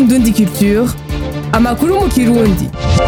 Indundi Culture, amakuru mu Kirundi.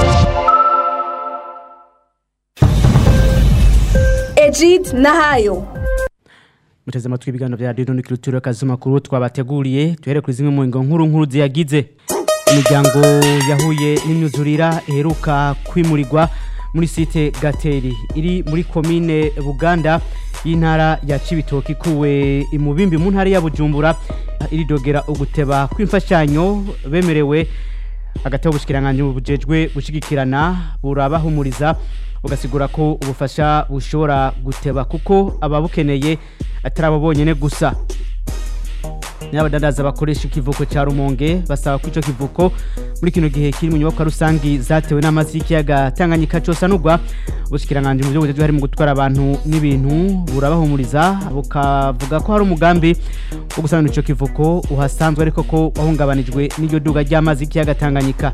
Ejid Nahayo. Muteze amatwi ibiganiro vya Indundi Culture kazumakuru twabateguriye tuhere kuri zimwe mu nkuru ziyagize. Imiryango yahuye n'imyuzurira iheruka kwimurirwa muri site Gateri iri muri komine Buganda y'intara ya Cibitoke ikuwe imubimbi mu ntara ya Bujumbura iridogera uguteba kw'imfashanyo bemerewe hagati y'ubushikiranganje bujejwe gushigikirana burabahumuriza ugasigura ko ubufasha bushobora guteba kuko ababukeneye atarabo bonyene gusa. N'abadandaza bakoresha ikivuko ca Rumonge basaba ko ico kivuko muri kino gihe kiri mu nyubako rusangi zatewe n'amazi y'ikiyaga Tanganyika cosanurwa ubushikiranganje mu byo bujejwe hari mu gutwara abantu n'ibintu burabahumuriza bukavuga ko hari umugambi wo gusanura ico kivuko uhasanzwe ariko ko wahungabanijwe n'iryo duga ry'amazi y'ikiyaga Tanganyika.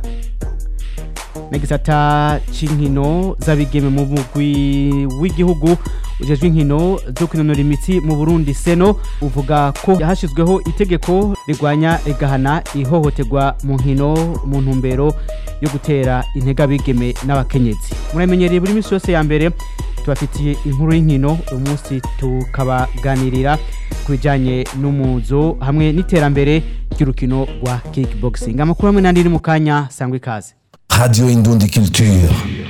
Negisata cinkino zabigeme mu mugwi w'igihugu ujejwe inkino zo kwinonora imitsi mu Burundi Seno uvuga ko yahashizweho itegeko rigwanya igahana ihohoterwa mu nkino mu ntumbero yo gutera intega bigeme n'abakenyezi. Muramenyereye buri minsi yose ya mbere tubafitiye inkuru y'inkino umunsi tukabaganirira kubijanye n'umuzo hamwe n'iterambere ry'urukino rwa kickboxing. Amakuru hamwe nandi mu kanya sangwe ikaze. Radio Indundi Culture.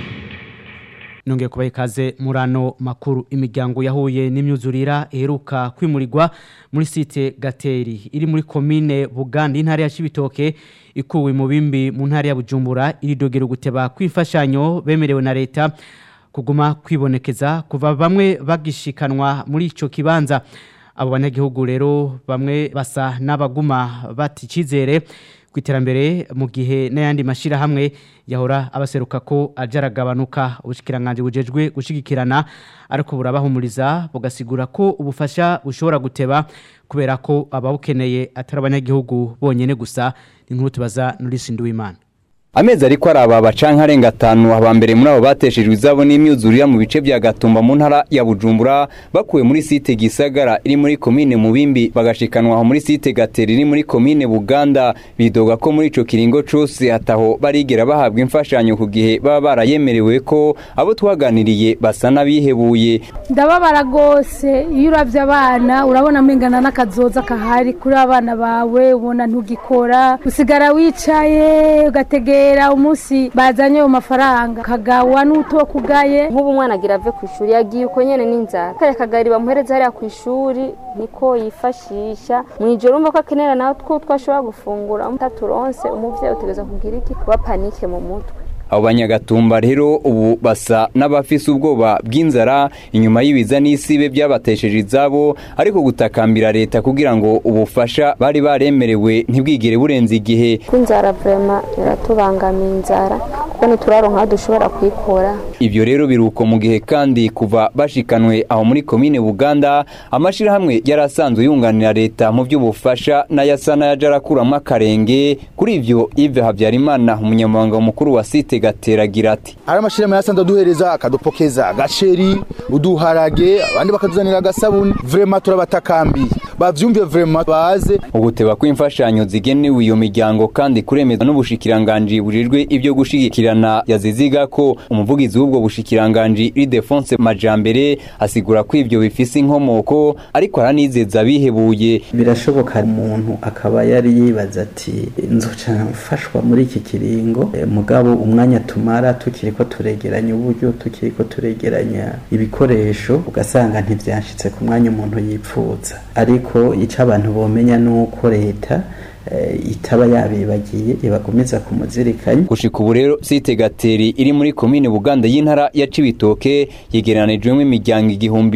Nongeye kubaha ikaze murano makuru. Imiryango yahuye n'imyuzurira iheruka kwimurirwa muri site Gateri iri muri komine Buganda intara ya Cibitoke ikuwe mu bimbi mu ntara ya Bujumbura iridogera guteba kw'imfashanyo bemerewe na leta kuguma kwibonekeza kuva bamwe bagishikanwa muri ico kibanza. Abo banyagihugu rero bamwe basa n'abaguma baticizere kwiterambere mu gihe n'ayandi mashira hamwe yahora abaseruka ko ajaragabanuka. Ubushikiranganje bujejwe gushigikirana ariko burabahumuriza bugasigura ko ubufasha bushobora guteba kubera ko ababukeneye atari abanyagihugu bonyene gusa. Inkuru tubaza Nurisi Nduwimana. Amezi ariko araba canke arenga 5 abambere muri abo bateshejwe izabo n'imyuzurira mu bice bya Gatumba mu ntara ya Bujumbura bakuwe muri site Gisagara iri muri komine Mubimbi bagashikanwa muri site Gateri iri muri komine Buganda bidoga ko muri ico kiringo cose hataho barigera bahabwa imfashanyo ku gihe baba barayemerewe ko abo twaganiriye basa nabihebuye. Ndababara gose iyo uravye abana urabona mengana n'akazoza kahari kuri abana bawe ubona ntugikora usigara wicaye ugatege umunsi bazanye amafaranga kagawa n'uto kugaye nk'ubu umwana agira ave ku ishuri yagiye uko nyene n'inzara kare kagari bamuhereza hariya ku ishuri niko yifashisha mu ijoro umva ko akenera nawe twashobora gufungura umutaturonse umuvyeyi utegeza kugira iki kuba panike mu mutwe. Abo banyagatumba rero ubu basa n'abafise ubwoba bw'inzara inyuma y'ibiza n'isibe byabatesheje izabo ariko gutakambira leta kugira ngo ubufasha bari baremerewe ntibwigere burenze igihe. Kunzara vraiment iratubangamiye inzara kuko ntituraronka dushobora kwikora. Ibyo rero biruko mu gihe kandi kuva bashikanwe aho muri komine Buganda amashira hamwe yarasanzwe yunganira leta mu by'ubufasha n'ayasana yajarakuramo akarenge. Kuri ivyo Yves Habyarimana umunyamabanga mukuru wa site Gateragira ati ari amashirama yasanze duhereza akadupokeza gasheri uduharage abandi bakatuzanira agasabuni vraiment turabatakambiye bavyumvye vraiment baze uguteba kw'imfashanyo zigenewe iyo miryango kandi kuremeza n'ubushikiranganje bujejwe ibyo gushigikirana yaziziga ko umuvugizi w'ubwo bushikiranganje Ildefonse Majambere asigura ko ivyo bifise inkomoko ariko aranizeza bihebuye. Birashoboka umuntu akaba yari yibaza ati nzoca mfashwa muri iki kiringo mugabo umwanya tumara tukiriko turegeranya uburyo tukiriko turegeranya ibikoresho ugasanga ntivyashitse ku mwanya umuntu yipfuza ariko ica abantu bomenya nuko leta itaba yabibagiye ibakomeza kumuzirikanya. Gushika ubu rero site Gateri iri muri komine Buganda y'intara ya Cibitoke yegeranijwe imiryango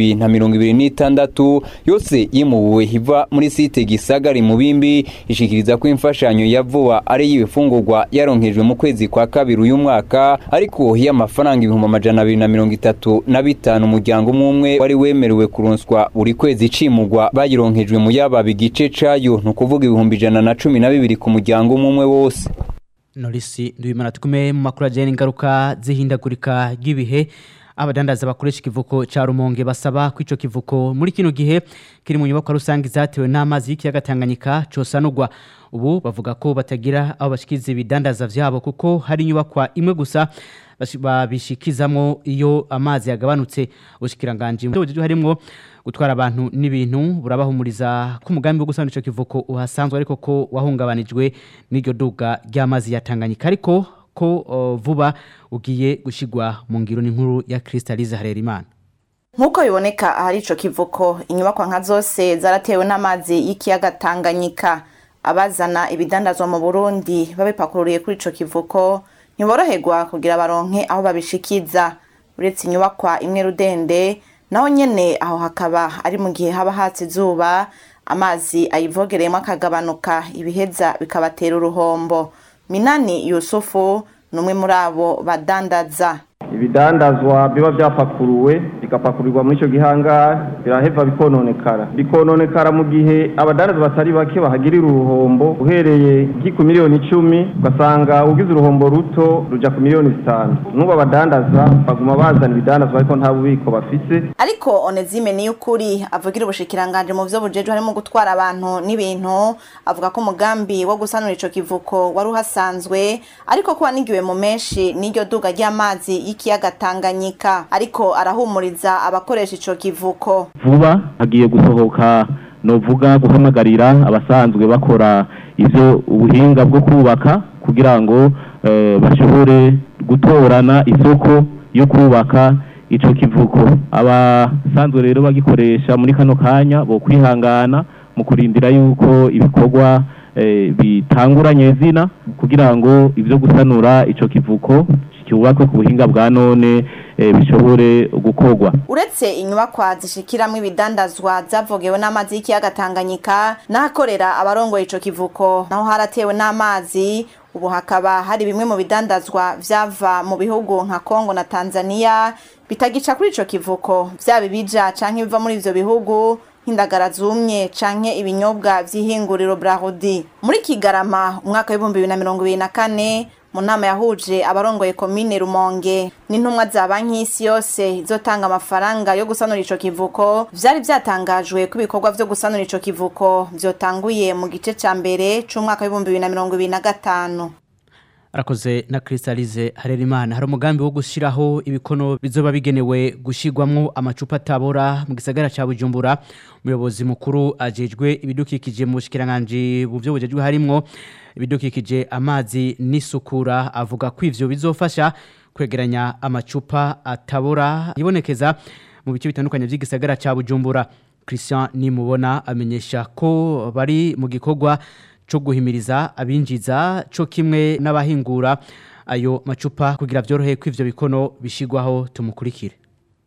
1026 yose yimuwe hiva muri site Gisagara Mubimbi ishikiriza ko imfashanyo yavuba ari y'ibifungurwa yaronkejwe mu kwezi kwa kabiri uyu mwaka ariko y'amafaranga 235 umuryango umwe wari wemerewe kuronswa buri kwezi cimugwa bayironkejwe mu yaba bigice cayo no kuvuga 112 ku muryango umwe wose. Norisi Nduwimana tukume mu makuru ajyanye n'ingaruka zihindagurika ry'ibihe abadandaza bakoresha ikivuko ca Rumonge basaba ko ico kivuko muri kino gihe kiri mu nyubako rusangi zatewe n'amazi y'ikiyaga Tanganyika cosanurwa. Ubu bavuga ko batagira aho bashikiza ibidandaza vyabo kuko hari inyubakwa imwe gusa babishikizamo iyo amazi yagabanutse. Ubushikiranganje mu harimwo gutwara abantu n'ibintu burabahumuriza ko umugambi wo gusanura ico kivuko uhasanzwe ariko ko wahungabanijwe n'iryo duga ry'amazi ya Tanganyika ariko ko vuba ugiye gushigwa mu ngiro n'inkuru ya Kristalize Harerimana. Nkuko biboneka ahari ico kivuko inyubakwa nka zose zaratewe n'amazi y'ikiyaga Tanganyika. Abazana ibidandazwa mu Burundi babipakururiye kuri ico kivuko ntiboroherwa kugira baronke aho babishikiza. Uretse inyubakwa imwe rudende naho nyene aho hakaba ari mu gihe haba hatse izuba amazi ayivogereyemo akagabanuka ibiheza bikabatera uruhombo. Minani Yusufu numwe muri abo badandaza. Ibidandazwa biba byapakuruwe bigapakurirwa muri ico gihanga biraheva bikononekara mu gihe abadandaza batari bake bahagirira uruhombo uhereye ku miliyoni 10 ugasanga ugize uruhombo ruto ruja ku miliyoni 5. Nuba abadandaza baguma bazana ibidandazwa ariko nta bubiko bafise. Ariko Onezime ni ukuri avugira ubushikiranganje mu byo bujeje harimo gutwara abantu n'ibintu avuga ko umugambi wo gusanura ico kivuko wari uhasanzwe ariko ko wanigiwe mu menshi n'iryo duga ry'amazi ikiyaga Tanganyika ariko arahumuriza abakoresha ico kivuko. Vuba agiye gusohoka novuga guhamagarira abasanzwe bakora ivyo ubuhinga bwo kubaka kugira ngo bashobore gutorana isoko yo kubaka ico kivuko. Abasanzwe rero bagikoresha muri kano kanya bo kwihangana mu kurindira yuko ibikorwa bitanguranye zina kugira ngo ivyo gusanura ico kivuko cyubakwe ku buhinga bwa none bishobore gukorwa. Uretse inyubakwa zishikiramwe ibidandazwa zavogewe n'amazi y'ikiyaga Tanganyika n'ahakorera abarongoye ico kivuko naho haratewe n'amazi. Ubu hakaba hari bimwe mu bidandazwa vyava mu bihugu nka Kongo na Tanzania bitagica kuri ico kivuko vyabe bija canke biva muri ivyo bihugu hindagara zumye canke ibinyobwa vy'ihinguriro Brahodi. Muri Kigarama umwaka wa 2024 mu nama yahuje abarongoye komine Rumonge n'intumwa za banki y'isi yose izotanga amafaranga yo gusanura ico kivuko vyari vyatangajwe ku bikorwa vyo gusanura ico kivuko vyotanguye mu gice ca mbere c'umwaka wa 2025. Arakoze na Kristalize Harerimana. Hari umugambi wo gushiraho ibikono bizoba bigenewe gushigwamwo amacupa tabora mu gisagara ca Bujumbura. Umuyobozi mukuru ajejwe ibidukikije mu bushikiranganje buvyo bujejwe harimwo ibidukikije amazi n'isukura avuga ko ivyo bizofasha kwegeranya amacupa atabora ibonekeza mu bice bitandukanye by'igisagara ca Bujumbura. Christian Nimubona amenyesha ko bari mu gikorwa cyo guhimiriza abinjiza cyo kimwe n'abahingura ayo macupa kugira vyorohe ko ivyo bikono bishigwaho. Tumukurikire.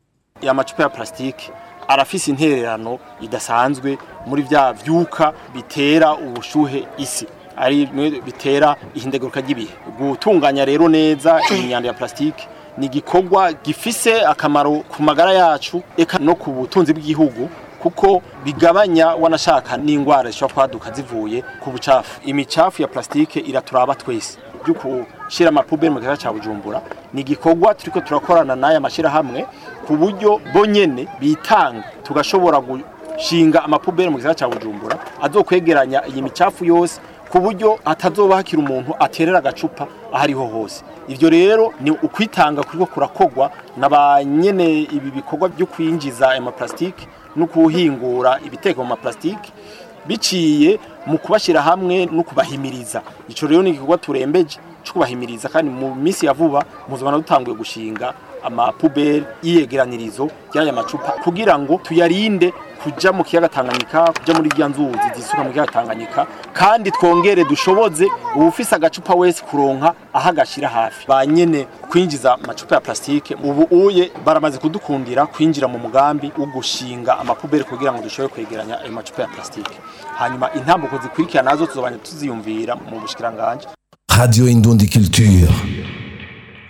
Ya macupa ya plastike arafise intererano idasanzwe muri vya vyuka bitera ubushuhe isi ari bitera ihindeguruka ry'ibihe. Gutunganya rero neza imyanda ya plastike ni gikorwa gifise akamaro ku magara yacu eka no ku butunzi bw'igihugu kuko bigabanya wanashaka n'ingwara zishobora kwaduka zivuye ku bucafu. Imicafu ya plastike iraturaba twese byuko shira amapuberi mu gisagara ca Bujumbura ni gikorwa turiko turakorana n'aya mashira hamwe ku buryo bonyene bitanga tugashobora gushinga amapuberi mu gisagara ca Bujumbura azokwegeranya iyi micafu yose ku buryo atazoba hakira umuntu aterera agacupa ahariho hose. Ivyo rero ni ukwitanga kuriko kurakogwa n'abanyene ibi bikorwa byo kwinjiza ama plastike no kuhingura ibiteko mu plastike biciye mu kubashira hamwe no kubahimiriza. Ico rero ni igikorwa turembeje cyo kubahimiriza kandi mu misi ya vuba muzobana dutanguye gushinga ama puberi yiyegeranirizo y'aya macupa kugira ngo tuyarinde kuja mu kiyaga Tanganyika kuja muri rya nzuzi zisuka mu kiyaga Tanganyika kandi twongere dushoboze ubufisa agacupa wese kuronka ahagashira hafi. Banyene kwinjiza amacupa ya plastike ubu uye baramaze kudukundira kwinjira mu mugambi ugushinga amapuberi kugira ngo dushobore kwegeranya ayo macupa ya plastike. Hanyuma intambuko zikurikira nazo tuzobanye tuziyumvira mu bushikiranganje. Radio Indundi Culture.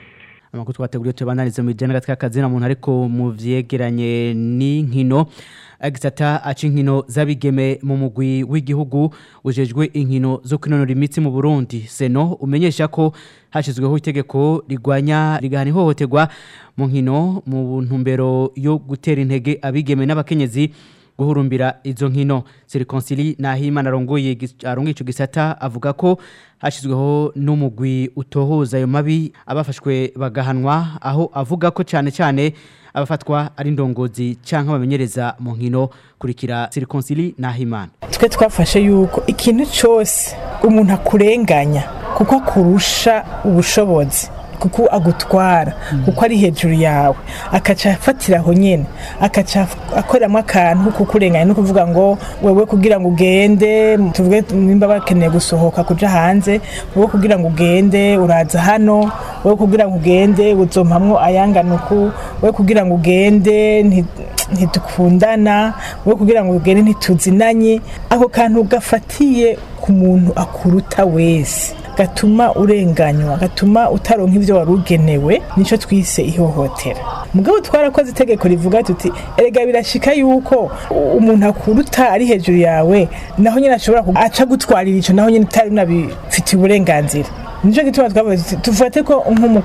Amakuru twateguriye tubananize mu bijyanye n'akazi na muntu ariko mu vyegeranye n'inkino agisata aca inkino z'abigeme mu mugwi w'igihugu ujejwe inkino zo kwinonora imitsi mu Burundi Seno umenyesha ko hashizweho itegeko rigwanya rigahana ihohoterwa mu nkino mu ntumbero yo gutera intege abigeme n'abakenyezi guhurumbira izo nkino Sirikonsili Nahimana arongoye ico gisata avuga ko hashizweho n'umugwi utohoza ayo mabi abafashwe bagahanwa aho avuga ko cyane abafatwa ari ndongozi canke abamenyereza mu nkino kurikira Sirikonsili Nahimana. Twe twafashe yuko ikintu cyose umuntu akurenganya kuko akurusha ubushobozi kuko agutwara kuko ari hejuru yawe akaca afatira aho nyene akaca akoramo akantu kukurenganya no kuvuga ngo wewe kugira ngo ugende tuvuge nimba bakeneye gusohoka kuja hanze wewe kugira ngo ugende uraza hano wewe kugira ngo ugende uzompamwo ayanganuku wewe kugira ngo ugende ntitukundana wewe kugira ngo ugende ntituzinanye ako kantu gafatiye ku muntu akuruta wese gatuma urenganywa gatuma utaronka ivyo warugenewe nico twise ihohotera mugabo twarakoze itegeko rivuga tuti erega birashika yuko umuntu akuruta ari hejuru yawe naho nyene ashobora aca gutwarira ico naho nyene utari unabifitiye uburenganzira nico gituma twavuze tufate ko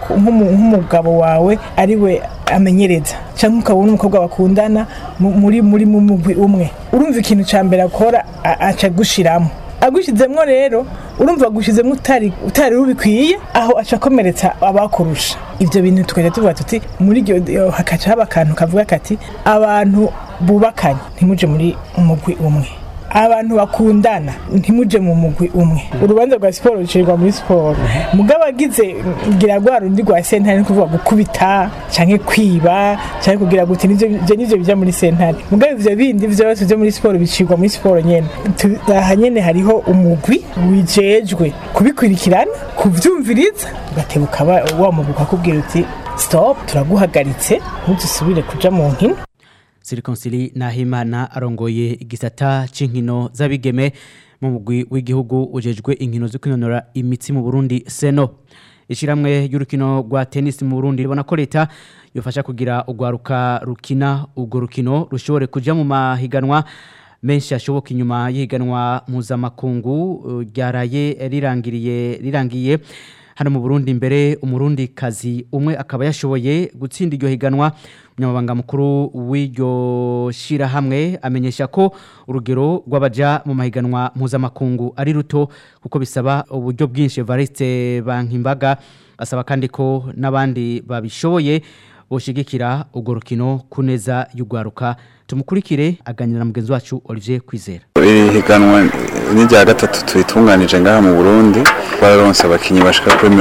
nk'umugabo wawe ari we amenyereza cyangwa ukabona umukobwa bakundana muri mu mugwi umwe urumva ikintu ca mbere akora aca gushiramo agushizemwo rero urumva gushizemwo utari rubikwiye aho aca komeretsa abakurusha ivyo bintu tukajya tuvuga tuti muri ryo hakaca haba akantu kavuga kati abantu bubakanye ntimuje muri umugwi umwe abantu bakundana ntimuje mu mugwi umwe urubanza rwa siporo rucirwa muri siporo mugabo agize ngira rwa rundi rwa sentare no kuvuga gukubita canke kwiba canke kugira guti nivyo bija muri sentare mugabo ivyo bindi vyose byo muri siporo bicirwa muri siporo nyene ahanyene hariho umugwi wijejwe kubikurikirana kuvyumviriza ugatebuka wa mugwi akubwira uti stop turaguhagaritse ntudusubire kuja mu nkino Sirikonsili Nahimana arongoye igisata c'inkino z'abigeme mu mugwi w'igihugu ujejwe inkino zo kwinonora imitsi mu Burundi Seno. Ishiramwe y'urukino rwa tennis mu Burundi ribona ko leta yofasha kugira ugwaruka rukina urwo rukino rushobore kuja mu mahiganwa menshi ashoboka inyuma y'ihiganwa mpuzamakungu ryaraye rirangiye hano mu Burundi imbere umurundi kazi umwe akaba yashoboye gutsinda iryo higanwa umunyamabanga mukuru w'iryo shirahamwe amenyesha ko urugero rw'abaja mu mahiganwa mpuzamakungu ari ruto kuko bisaba uburyo bwinshi Evariste Bankimbaga asaba kandi ko n'abandi babishoboye boshigikira urwo rukino kuneza y'ugwaruka tumukurikire aganira na mugenzi wacu Olivier Kwizera. Higanwa n'irya gatatu tuyitunganije ngaha mu Burundi bararonse abakinyi bashika kuri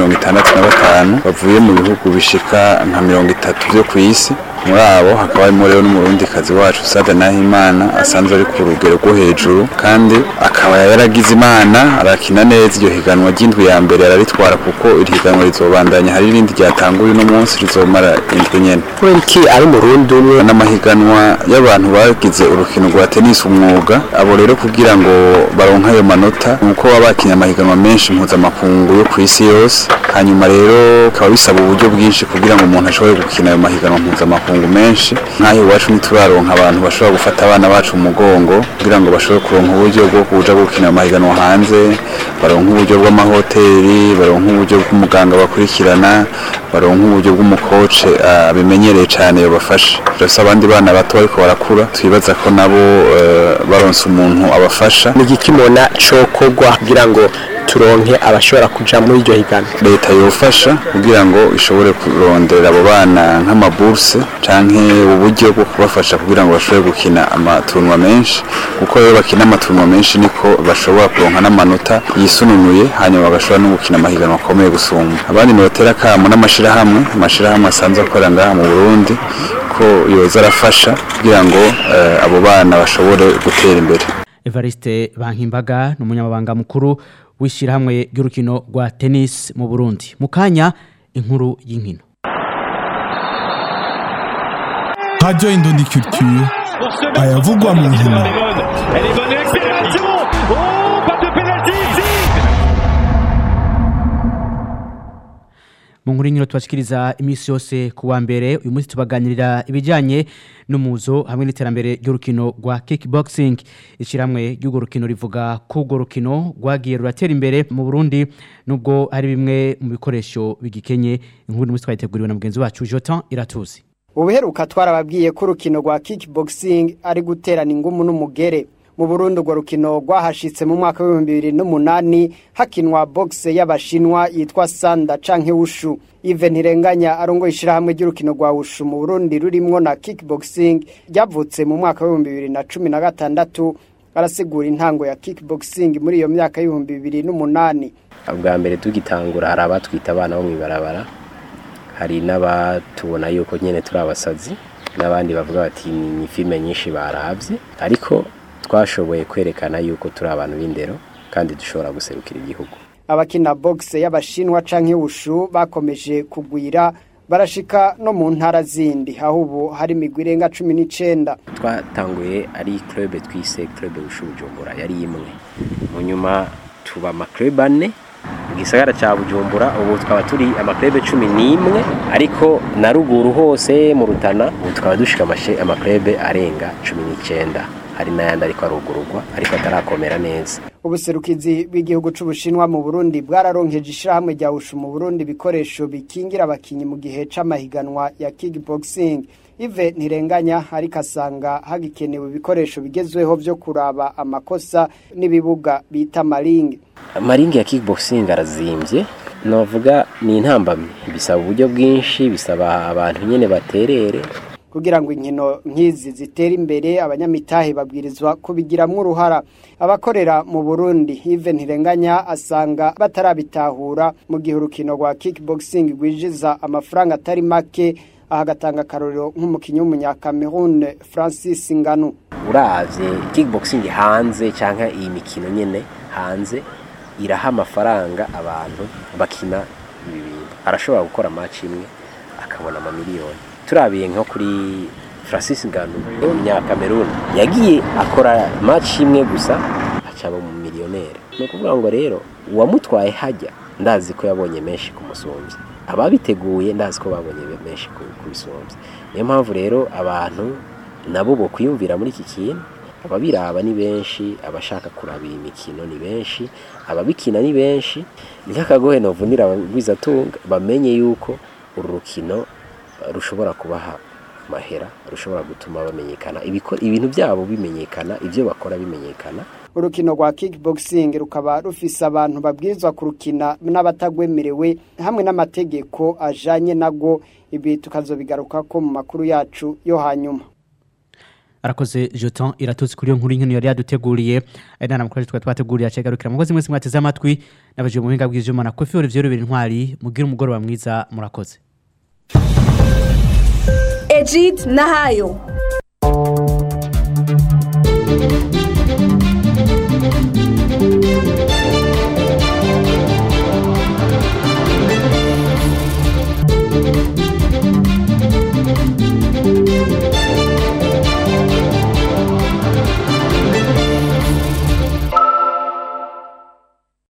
65 bavuye mu bihugu bishika nka 30 byo ku isi muri abo hakaba harimo rero n'umurundi kazi wacu Sada Nahimana asanzwe ari ku rugero rwo hejuru kandi akaba yaragize imana arakina neza iryo higanwa ry'indwi ya mbere araritwara kuko iri higanwa rizobandanya hari irindi ryatanguye no munsi rizomara indwi nyene iki ari murundi umwe n'amahiganwa y'abantu bagize urukino rwa tennis umwuga abo rero kugira ngo baronka ayo manota nuko babakinya amahiganwa menshi mpuzamakungu yo ku isi yose hanyuma rero kaba bisaba uburyo bwinshi kugira ngo umuntu ashobore gukina ayo mahiganwa mpuzamakungu menshi nk'aho iwacu ntituraronka abantu bashobora gufata abana bacu mu mugongo kugira ngo bashobore kuronka uburyo bwo kuja gukina amahiganwa hanze baronka uburyo bw'amahoteli baronka uburyo bw'umuganga bakurikirana baronka uburyo bw'umukoce abimenyereye cyane yobafasha rero abandi bana bato bariko barakura twibaza ko nabo baronse umuntu abafasha n'igikimona cokogwa kugira ngo turonke abashobora kuja muri iryo higana leta yofasha kugira ngo ishobore kurondera abo bana nk'amaburse canke uburyo bwo kubafasha kugira ngo bashobore gukina amaturunwa menshi kuko rero bakina amaturunwa menshi niko bashobora kuronka n'amanota yisununuye hanyuma bagashobora no gukina amahiganwa akomeye gusumba abandi notera kamo n'amashirahamwe asanzwe akora ngaha mu Burundi ko yoza arafasha kugira ngo abo bana bashobore gutera imbere. Evariste Bankimbaga n'umunyamabanga mukuru w'ishirahamwe ry'urukino rwa tennis mu Burundi mukanya inkuru y'inkino. Radio Indundi Culture ayavugwa mu nkino. mu nkuru nyiro tubashikiriza imisi yose kuwa mbere uyu munsi tubaganirira ibijanye n'umuzo hamwe n'iterambere ry'urukino rwa kickboxing ishiramwe ry'urwo rukino rivuga ko urwo rukino rwagiye ruratera imbere mu Burundi nubwo hari bimwe mu bikoresho bigikenye inkuru n'umunsi twayiteguriwe na mugenzi wacu Jotan Iratuzi. Ubuheruka twarababwiye ko urukino rwa kickboxing ari guterana ingumu n'umugere. Mu Burundi urwo rukino rwahashitse mu mwaka wa 2008 hakinwa boxe y'abashinwa yitwa Sanda canke Wushu. Yves Ntirenganya arongo ishirahamwe ry'urukino rwa Wushu mu Burundi rurimwo na kickboxing ryavutse mu mwaka wa 2016 arasigura intango ya kickboxing muri iyo myaka ya 2008. Ubwa mbere tugitangura hari abatwita abana bo mwibarabara, hari n'abatubona yuko nyene turi abasazi, n'abandi bavuga bati ni filme nyinshi baravye, ariko twashoboye kwerekana yuko turi abantu b'indero kandi dushobora guserukira igihugu. Abakina boxe y'abashinwa canke Wushu bakomeje kugwira barashika no mu ntara zindi aho ubu hari imigwirenga 19. Twatanguye ari club twise club Wushu Bujumbura yari imwe. Mu nyuma tuba ama club ane mu gisagara ca Bujumbura, ubu twaba turi ama club 11 ariko na ruguru hose mu Rutana ubu twaba dushika ama club arenga 19. Hari n'ayandi ariko arugurugwa ariko atarakomera neza. Ubuserukizi bw'igihugu c'Ubushinwa mu Burundi bwararonkeje ishirahamwe rya Wushu mu Burundi bikoresho bikingira abakinyi mu gihe c'amahiganwa ya kickboxing. Yves Ntirenganya ariko asanga hagikenewe ibikoresho bigezweho byo kuraba amakosa n'ibibuga bita maringi. Maringi ya kickboxing arazimvye, novuga ni intambamye, bisaba uburyo bwinshi, bisaba abantu nyene baterere. Kugira ngo inkino nkizi zitera imbere abanyamitahe babwirizwa kubigiramwo uruhara. Abakorera mu Burundi Yves Ntirenganya asanga batarabitahura mu gihe urukino rwa kickboxing rwinjiza amafaranga atari make, ahagatanga karorero nk'umukinyi w'umunyakamerun Francis Nganu. Uravye kickboxing hanze canka iyi mikino nyene hanze iraha amafaranga abantu bakina ibi bintu. Arashobora gukora match imwe akabona amamiliyoni. Turabiye nko kuri Francis Nganu w'umunyakamerun yagiye akora match imwe gusa acaba mu miliyonere. No kuvuga ngo rero uwamutwaye hajya ndazi ko yabonye menshi ku musumvyi, ababiteguye ndazi ko babonye menshi ku bisumvyi. Niyo mpamvu rero abantu nabo bo kwiyumvira muri iki kintu, ababiraba ni benshi, abashaka kuraba iyi mikino ni benshi, ababikina ni benshi. Nk'akagohe novunira abagwizatunga bamenye yuko urukino rushobora kubaha mahera, rushobora gutuma bamenyekana ibintu byabo bimenyekana, ibyo bakora bimenyekana. Urukino rwa kickboxing rukaba rufise abantu babwirizwa kurukina n'abatagwemerewe hamwe n'amategeko ajanye nago. Ibi tukazobigaruka ko mu makuru yacu yo hanyuma. Arakoze Jotan Iratuzi kuri yo nkuru y'inkino yari yaduteguriye ari na mukuru twateguriye acegarukira mugozi mwese mwateze amatwi nabaje mu buhinga bw'ivyuma na Kofi Olivier Rubera Intwari mugira umugoroba mwiza murakoze. Ejid Nahayo.